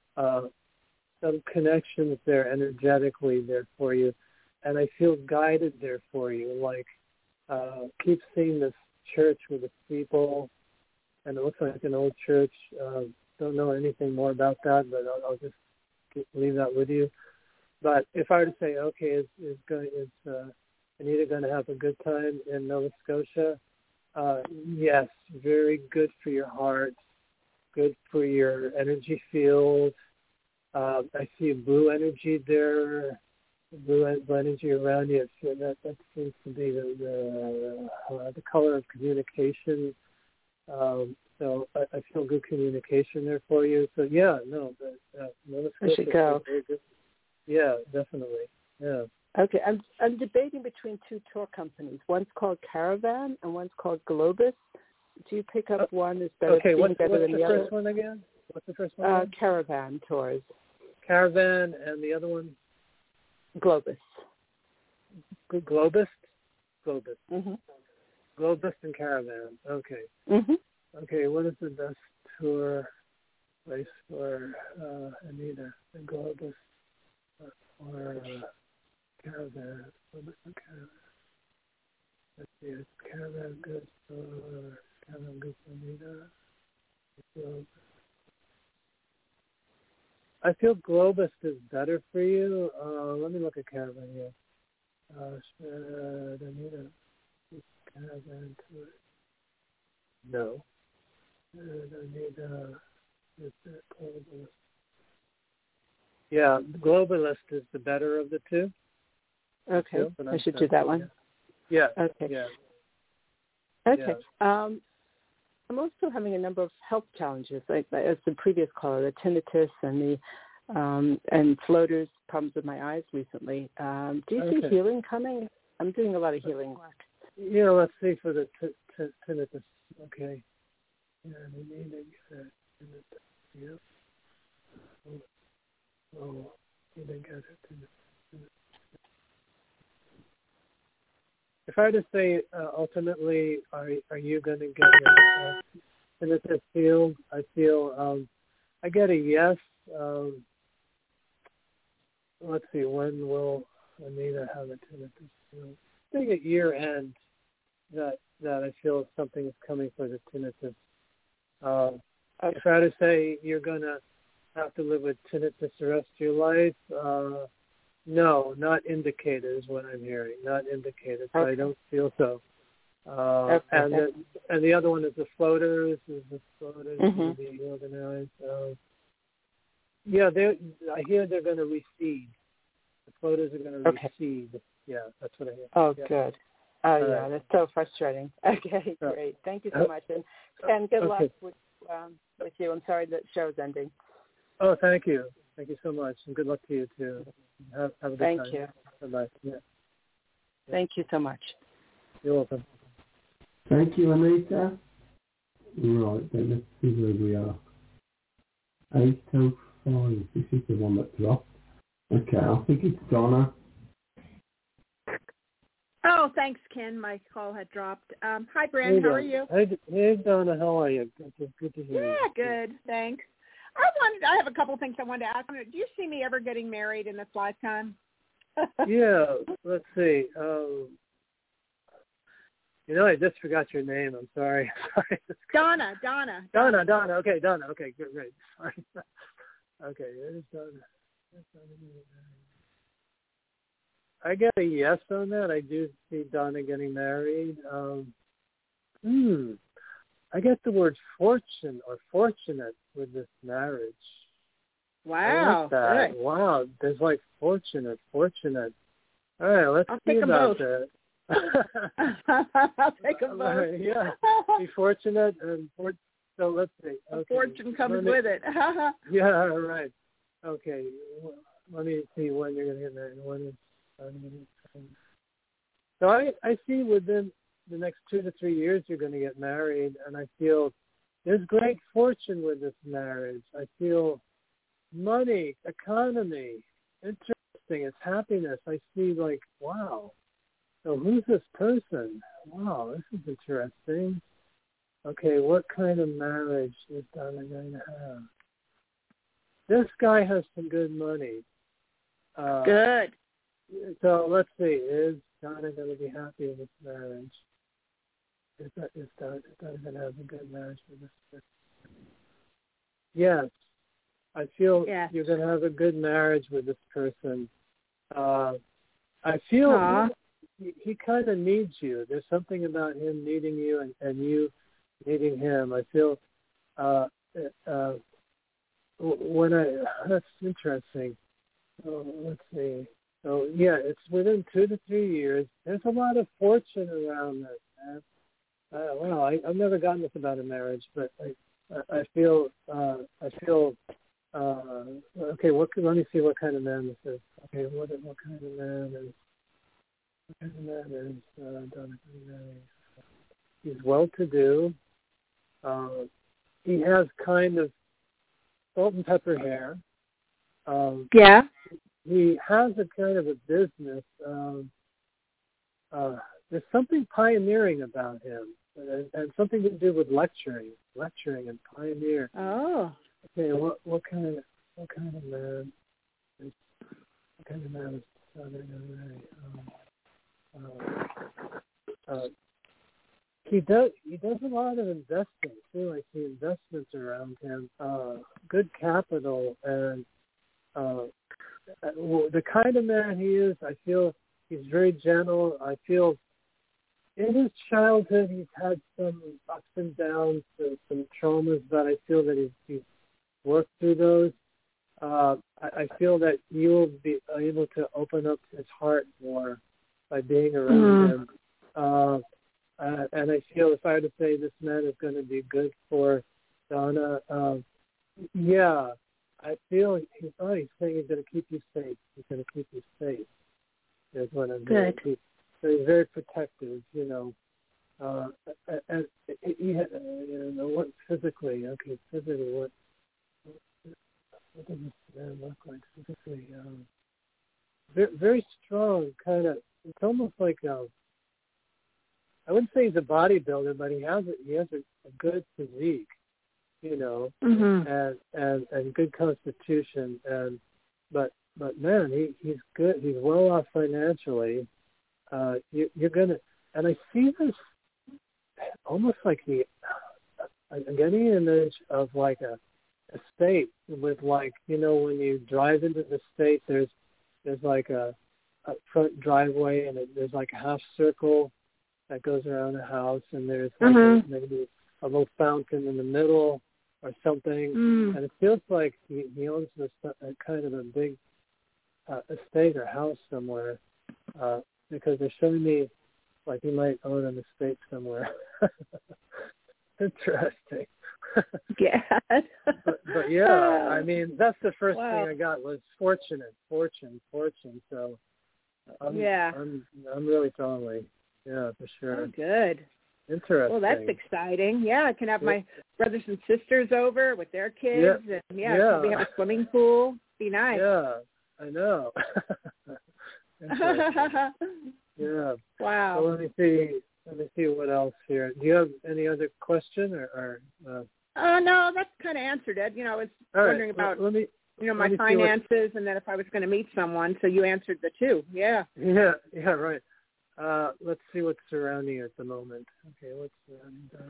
connections there energetically there for you, and I feel guided there for you. Like keep seeing this church with the steeple, and it looks like an old church. Don't know anything more about that, but I'll just leave that with you. But if I were to say, okay, is Anita going to have a good time in Nova Scotia? Yes, very good for your heart, good for your energy field. I see blue energy there, blue energy around you. That seems to be the color of communication. So I feel good communication there for you. So yeah, no, but Nova Scotia. I should go. Very good. Yeah, definitely. Yeah. Okay, I'm debating between two tour companies. One's called Caravan and one's called Globus. Do you pick up one as better, okay, what's better than the other? What's the first one again? What's the first one? Caravan Tours. Caravan and the other one? Globus. Globus? Globus. Mm-hmm. Globus and Caravan. Okay. Mm-hmm. Okay, what is the best tour place for Anita? The Globus or Caravan? Globus and Caravan. Let's see, is Caravan good for Caravan good for Anita? Globus. I feel Globus is better for you. Let me look at Caravan here. Anita, Caravan tour. No. Anita, is that Globalist? Yeah, Globalist is the better of the two. Okay, I should do that one. Yeah. Okay. Yeah. Okay. Yeah. I'm also having a number of health challenges, like as the previous caller, the tinnitus and and floaters, problems with my eyes recently. Do you see healing coming? I'm doing a lot of healing work. Yeah, let's see for the tinnitus. Okay. Yeah, we need to get it. Tinnitus. Yep. Oh, need to get it. If I were to say, ultimately, are you going to get it? Tinnitus field, I feel, I get a yes. Let's see, when will Anita have a tinnitus field? I think at year end that I feel something is coming for the tinnitus. If I were to say you're going to have to live with tinnitus the rest of your life, no, not indicated is what I'm hearing. Not indicated. So I don't feel so. And the other one is the floaters. Will be organized. Yeah, I hear they're going to recede. The floaters are going to recede. Yeah, that's what I hear. Oh, good. Oh, yeah, that's so frustrating. Okay, great. Thank you so much, and good luck with you. I'm sorry that show's ending. Oh, thank you. Thank you so much, and good luck to you too. Have a good time. Thank you. Bye-bye. Yeah. Thank you so much. You're welcome. Thank you, Anita. Right, then let's see where we are. 8:05. This is the one that dropped. Okay, I think it's Donna. Oh, thanks, Ken. My call had dropped. Hi, Brent. How are you? Hey, Donna. How are you? Good to hear you. Yeah, good. Thanks. I have a couple of things I wanted to ask. Do you see me ever getting married in this lifetime? Yeah, let's see. I just forgot your name. I'm sorry. Donna. Donna. Okay, Donna. Okay, good, great. Sorry. Okay, there's Donna. I get a yes on that. I do see Donna getting married. I get the word fortune or fortunate with this marriage. Wow. I like that. Good. Wow. There's like fortunate. All right, let's see about that. I'll take them both. Yeah. Be fortunate and so let's see. Okay. Fortune comes with it. Yeah, right. Okay. Let me see when you're going to get married. So I see within the next 2 to 3 years you're going to get married, and I feel there's great fortune with this marriage. I feel money, economy, interesting. It's happiness. I see like, wow. So who's this person? Wow, this is interesting. Okay, what kind of marriage is Donna going to have? This guy has some good money. Good. So let's see. Is Donna going to be happy in this marriage? Is Donna going to have a good marriage with this person? Yes. I feel you're going to have a good marriage with this person. I feel he kind of needs you. There's something about him needing you and you needing him. I feel that's interesting. Let's see. So yeah, it's within 2 to 3 years. There's a lot of fortune around this, man. Well, I've never gotten this about a marriage, but I feel okay. Let me see what kind of man this is. Okay, what kind of man is? What kind of man is Donna? He's well-to-do. He has kind of salt and pepper hair. He has a kind of a business. There's something pioneering about him, and something to do with lecturing and pioneer. Oh. Okay, what kind of man? What kind of man is He does a lot of investing too. I see investments around him, good capital, and the kind of man he is. I feel he's very gentle. I feel in his childhood he's had some ups and downs, some traumas, but I feel that he's worked through those. I feel that you'll be able to open up his heart more by being around him. And I feel if I were to say this man is going to be good for Donna, I feel he's saying he's going to keep you safe. He's going to keep you safe. Is what I'm good. So he's very protective, and what physically? Okay, physically, what does this man look like physically? Very, very strong, kind of. It's almost like I wouldn't say he's a bodybuilder, but he has a good physique, and good constitution, but man, he's good. He's well off financially. You're gonna, and I see this almost like I'm getting an image of like a state with like, when you drive into the state, there's like a front driveway, and there's like a half circle that goes around the house, and there's like maybe a little fountain in the middle or something, and it feels like he owns a kind of a big estate or house somewhere, because they're showing me like he might own an estate somewhere. Interesting. Yeah. but yeah, I mean, that's the first thing I got was fortune. So I'm really totally, for sure. Oh, good. Interesting. Well, that's exciting. Yeah, I can have my brothers and sisters over with their kids, and we have a swimming pool. Be nice. Yeah, I know. Yeah. Wow. So let me see what else here. Do you have any other question or no, that's kind of answered it. I was wondering about my finances, and then if I was going to meet someone. So you answered the two. Yeah. Yeah, right. Let's see what's surrounding you at the moment. Okay, what's surrounding Donna?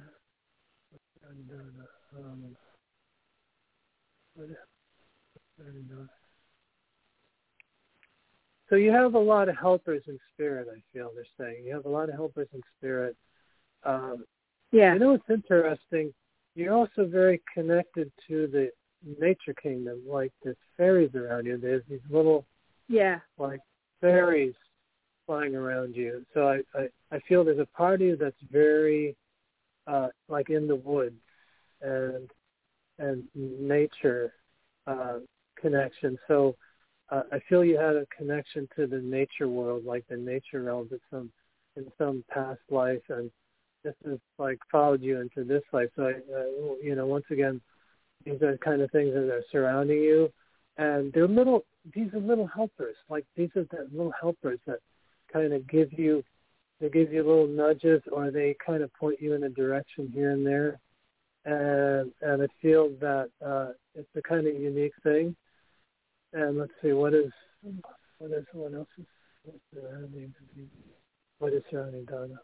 So you have a lot of helpers in spirit, I feel they're saying. You have a lot of helpers in spirit. It's interesting. You're also very connected to nature kingdom, like there's fairies around you. There's these little, like fairies flying around you. So I feel there's a part of you that's very like in the woods and nature connection. So I feel you had a connection to the nature world, like the nature realms in some past life, and this has like followed you into this life. So once again, these are the kind of things that are surrounding you, and these are little helpers. Like these are the little helpers that kind of give you little nudges, or they kind of point you in a direction here and there. And I feel that it's a kind of unique thing. And let's see, what is surrounding Donna?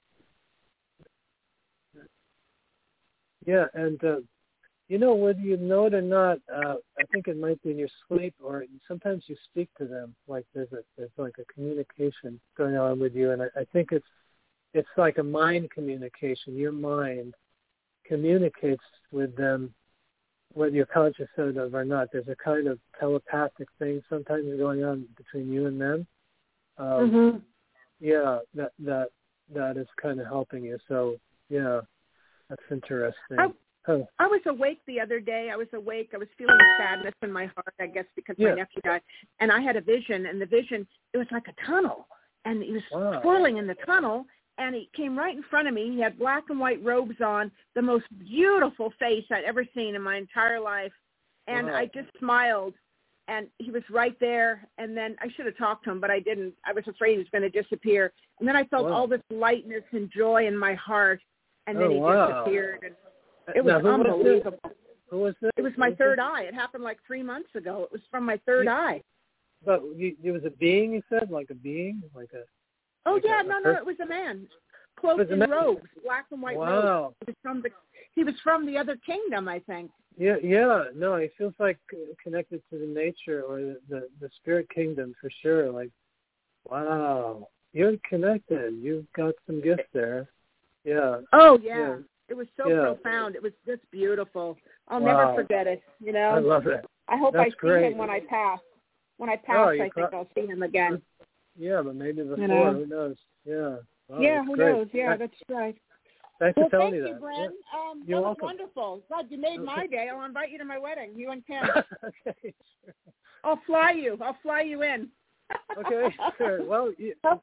Yeah, and whether you know it or not, I think it might be in your sleep, or sometimes you speak to them. Like there's like a communication going on with you, and I think it's like a mind communication. Your mind communicates with them, whether you're conscious of it or not. There's a kind of telepathic thing sometimes going on between you and them. Yeah, that is kind of helping you. So yeah, that's interesting. I was awake the other day. I was feeling sadness in my heart, I guess, because my nephew died. And I had a vision, and the vision, it was like a tunnel. And he was swirling in the tunnel, and he came right in front of me. He had black and white robes on, the most beautiful face I'd ever seen in my entire life. And I just smiled, and he was right there. And then I should have talked to him, but I didn't. I was afraid he was going to disappear. And then I felt all this lightness and joy in my heart, and then he disappeared. And it was unbelievable. Who was this? It was my third eye. It happened like 3 months ago. It was from my third eye. But it was a being, you said? Like a being? Like a... Oh, like yeah, no, it was a man. Cloaked in robes, black and white robes. He was from the other kingdom, I think. Yeah. No, it feels like connected to the nature or the spirit kingdom for sure. Like, wow, you're connected. You've got some gifts there. Yeah. Oh, yeah. It was so profound. It was just beautiful. I'll never forget it, I love it. I hope I see him when I pass. When I pass, I think I'll see him again. Yeah, but maybe before. Who knows? Yeah. Wow, yeah, who knows? Yeah, that's right. Thanks for telling me that. Thank you, Bren. You're that was welcome. wonderful. God, you made my day. I'll invite you to my wedding, you and Kim. Okay, sure. I'll fly you in. Okay, sure. Well,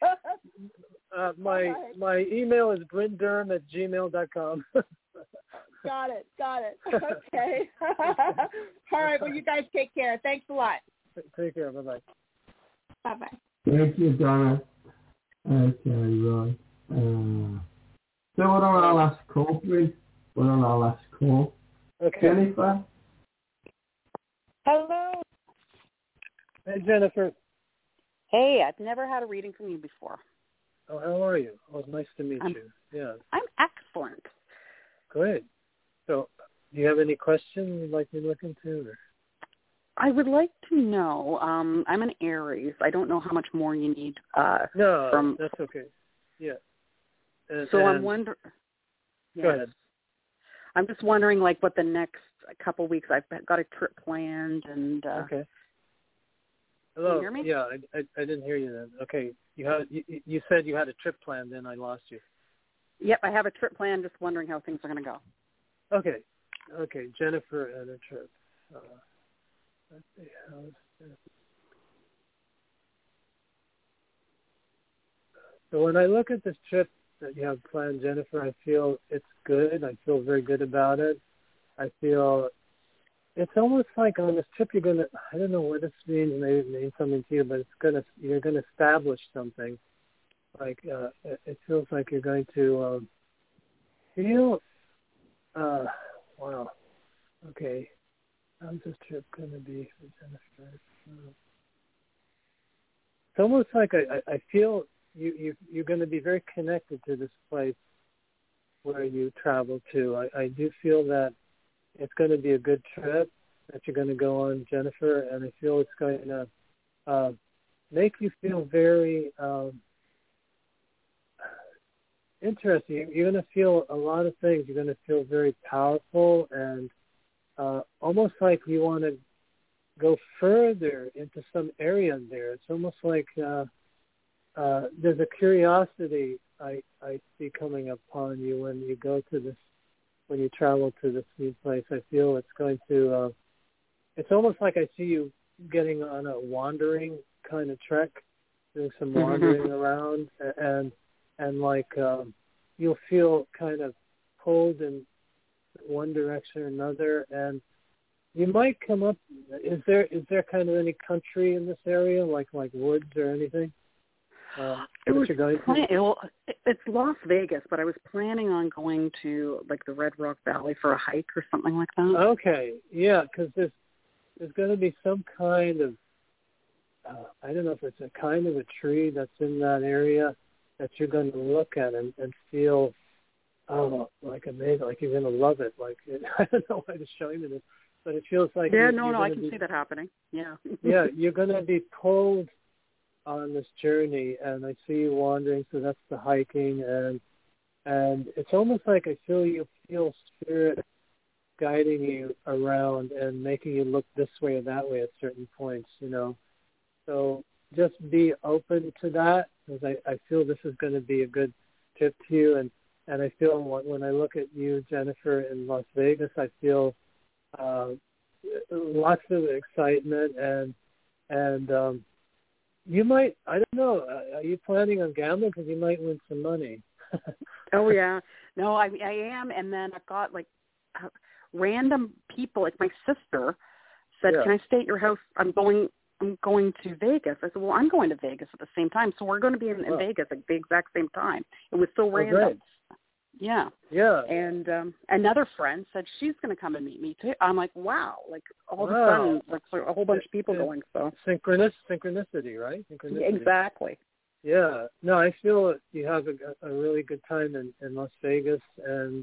my email is brindurham@gmail.com. Got it. Okay. All right, well, you guys take care. Thanks a lot. Take care. Bye-bye. Bye-bye. Thank you, Donna. Okay, right. So we're on our last call, please. We're on our last call. Okay. Jennifer? Hello. Hey, Jennifer. Hey, I've never had a reading from you before. Oh, how are you? Oh, it's nice to meet you. Yeah. I'm excellent. Great. So, do you have any questions you'd like me to look into? Or? I would like to know, I'm an Aries. I don't know how much more you need. No, that's okay. Yeah. I'm wondering. Go ahead. I'm just wondering, like, what the next couple weeks. I've got a trip planned, and. Okay. Hello. Can you hear me? Yeah, I didn't hear you then. Okay. You said you had a trip planned, then I lost you. Yep, I have a trip planned. Just wondering how things are going to go. Okay. Jennifer and a trip. Let's see. So when I look at this trip that you have planned, Jennifer, I feel it's good. I feel very good about it. I feel it's almost like on this trip you're going to, I don't know what this means, maybe it means something to you, but you're going to establish something. Like it feels like you're going to feel, wow, okay. How's this trip going to be for Jennifer? It's almost like I feel you're going to be very connected to this place where you travel to. I do feel that it's going to be a good trip that you're going to go on, Jennifer, and I feel it's going to make you feel very interesting. You're going to feel a lot of things. You're going to feel very powerful, and almost like you want to go further into some area there. It's almost like there's a curiosity I see coming upon you when you go to this, when you travel to this new place. I feel it's going to, it's almost like I see you getting on a wandering kind of trek, doing some wandering around, and like you'll feel kind of pulled in one direction or another, and you might come up. Is there kind of any country in this area, like woods or anything? It's Las Vegas, but I was planning on going to like the Red Rock Valley for a hike or something like that. Okay, yeah, because there's going to be some kind of I don't know if it's a kind of a tree that's in that area that you're going to look at and feel like amazing, like you're going to love it. Like I don't know why to show you this, but it feels like I can see that happening. Yeah. Yeah, you're going to be pulled on this journey, and I see you wandering. So that's the hiking, and it's almost like I feel spirit guiding you around and making you look this way or that way at certain points. So just be open to that, because I feel this is going to be a good trip to you, and I feel when I look at you, Jennifer, in Las Vegas, I feel lots of excitement, and you might, I don't know, are you planning on gambling? Because you might win some money. Oh, yeah. No, I am, and then I've got, like, random people, like my sister said, Can I stay at your house? I'm going to Vegas. I said, well, I'm going to Vegas at the same time, so we're going to be in Vegas at the exact same time. It was so random. Great. Yeah. Yeah. And another friend said she's going to come and meet me too. I'm like, wow, like all of a sudden, like a whole bunch of people going. So synchronicity, right? Synchronicity. Exactly. Yeah. No, I feel you have a really good time in Las Vegas, and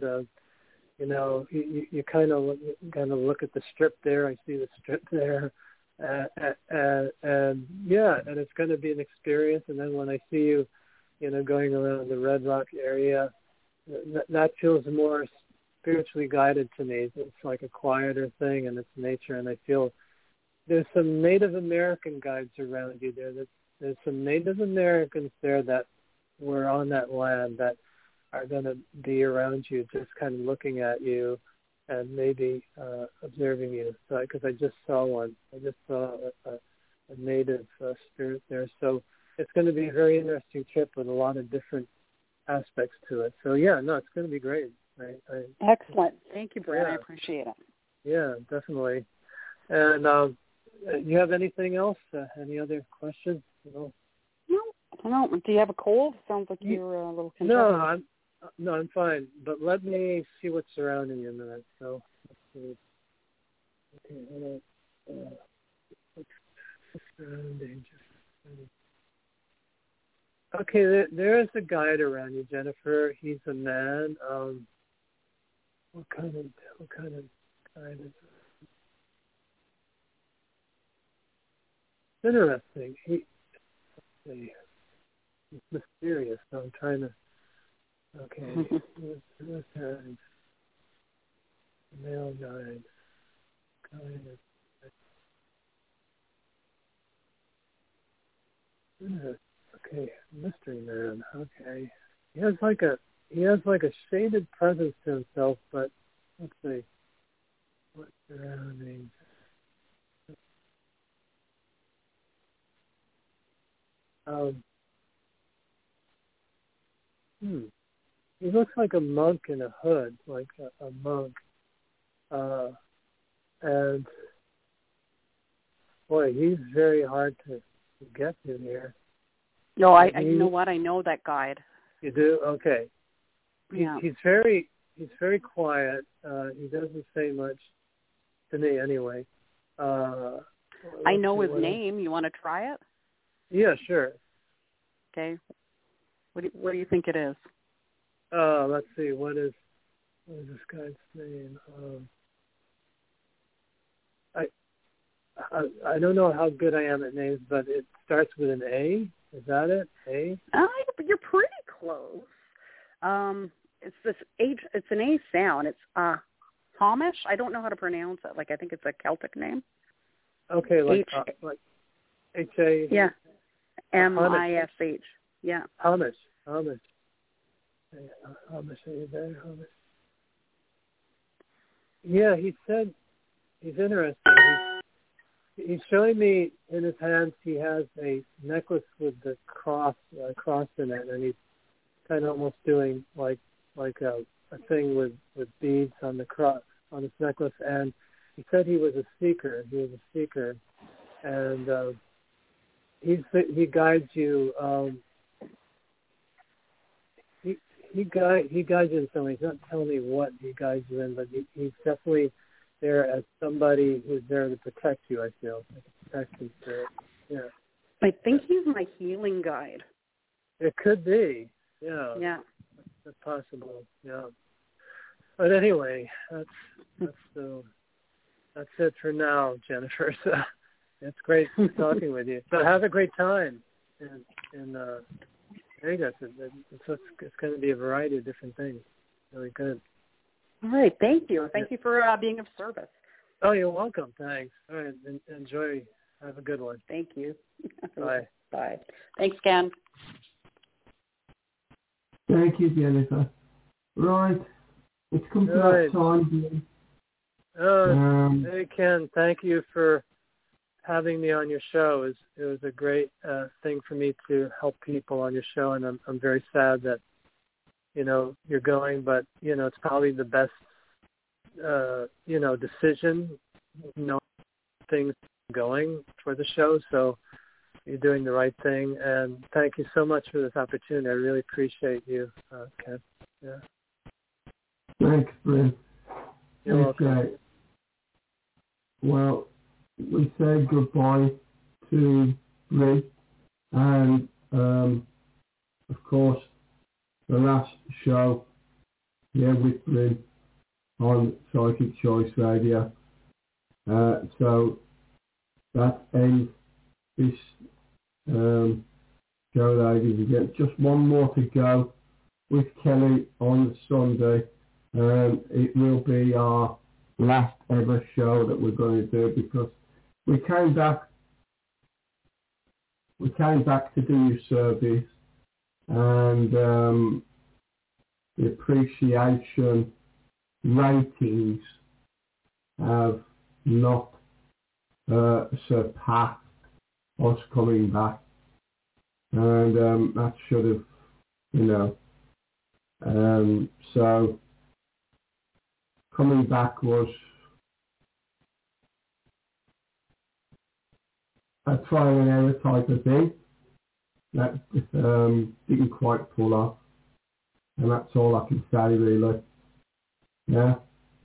you kind of look at the strip there. I see the strip there, and yeah, and it's going to be an experience. And then when I see you, going around the Red Rock area, that feels more spiritually guided to me. It's like a quieter thing, and it's nature. And I feel there's some Native American guides around you there. There's some Native Americans there that were on that land that are going to be around you, just kind of looking at you and maybe observing you. So, because I just saw one. I just saw a native spirit there. So it's going to be a very interesting trip with a lot of different aspects to it. So yeah, no, it's going to be great. Excellent. Thank you, Brad. Yeah. I appreciate it. Yeah, definitely. And you have anything else? Any other questions? No. Do you have a cold? Sounds like you're a little concerned. No, I'm fine. But let me see what's surrounding you a minute. So let's see. Okay, what's surrounding? Okay, there is a guide around you, Jennifer. He's a man. What kind of guide is it? Interesting. He's mysterious. So I'm trying to. Okay. Who's male guide? Okay, mystery man. Okay, he has like a shaded presence to himself, but let's see what's surrounding. He looks like a monk in a hood, like a monk, and boy, he's very hard to get to here. No, you know what? I know that guide. You do? Okay. Yeah. He's very quiet. He doesn't say much to me, anyway. I know his name. You want to try it? Yeah, sure. Okay. What do you think it is? Let's see. What is this guy's name? I don't know how good I am at names, but it starts with an A. Is that it? A? You're pretty close. It's this H. It's an A sound. It's Hamish. I don't know how to pronounce it. Like I think it's a Celtic name. Okay, like H-A... Yeah. M-I-S-H. Yeah. Hamish. Hamish, are you there, Hamish? Yeah, he said he's interesting. He's showing me in his hands he has a necklace with the cross in it, and he's kind of almost doing like a thing with beads on the cross on his necklace. And he said he was a seeker. He was a seeker, and he guides you. He guides you in some way. He's not telling me what he guides you in, but he's definitely there as somebody who's there to protect you, I feel. Like a protection spirit. Yeah. I think he's my healing guide. It could be. Yeah. Yeah. That's possible. Yeah. But anyway, that's it for now, Jennifer. So it's great talking with you. So have a great time in Vegas. It's going to be a variety of different things. Really good. All right. Thank you. Thank you for being of service. Oh, you're welcome. Thanks. All right. Enjoy. Have a good one. Thank you. Bye. Bye. Thanks, Ken. Thank you, Jennifer. Right. It's come to that time. Hey, Ken, thank you for having me on your show. It was a great thing for me to help people on your show, and I'm very sad that you're going, but it's probably the best decision. Things going for the show, so you're doing the right thing, and thank you so much for this opportunity. I really appreciate you, Ken. Yeah. Thanks, Bryn. You're welcome. Well, we say goodbye to Bryn, and of course, the last show with Bryn on Psychic Choice Radio. So that ends this show, ladies and gents. Just one more to go with Kelly on Sunday. It will be our last ever show that we're going to do, because we came back to do your service, and the appreciation ratings have not surpassed us coming back, and that should have, so coming back was a trial and error type of thing that didn't quite pull off, and that's all I can say, really. Yeah.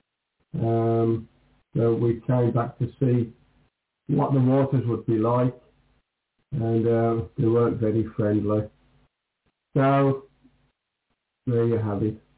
So we came back to see what the waters would be like, and they weren't very friendly. So there you have it.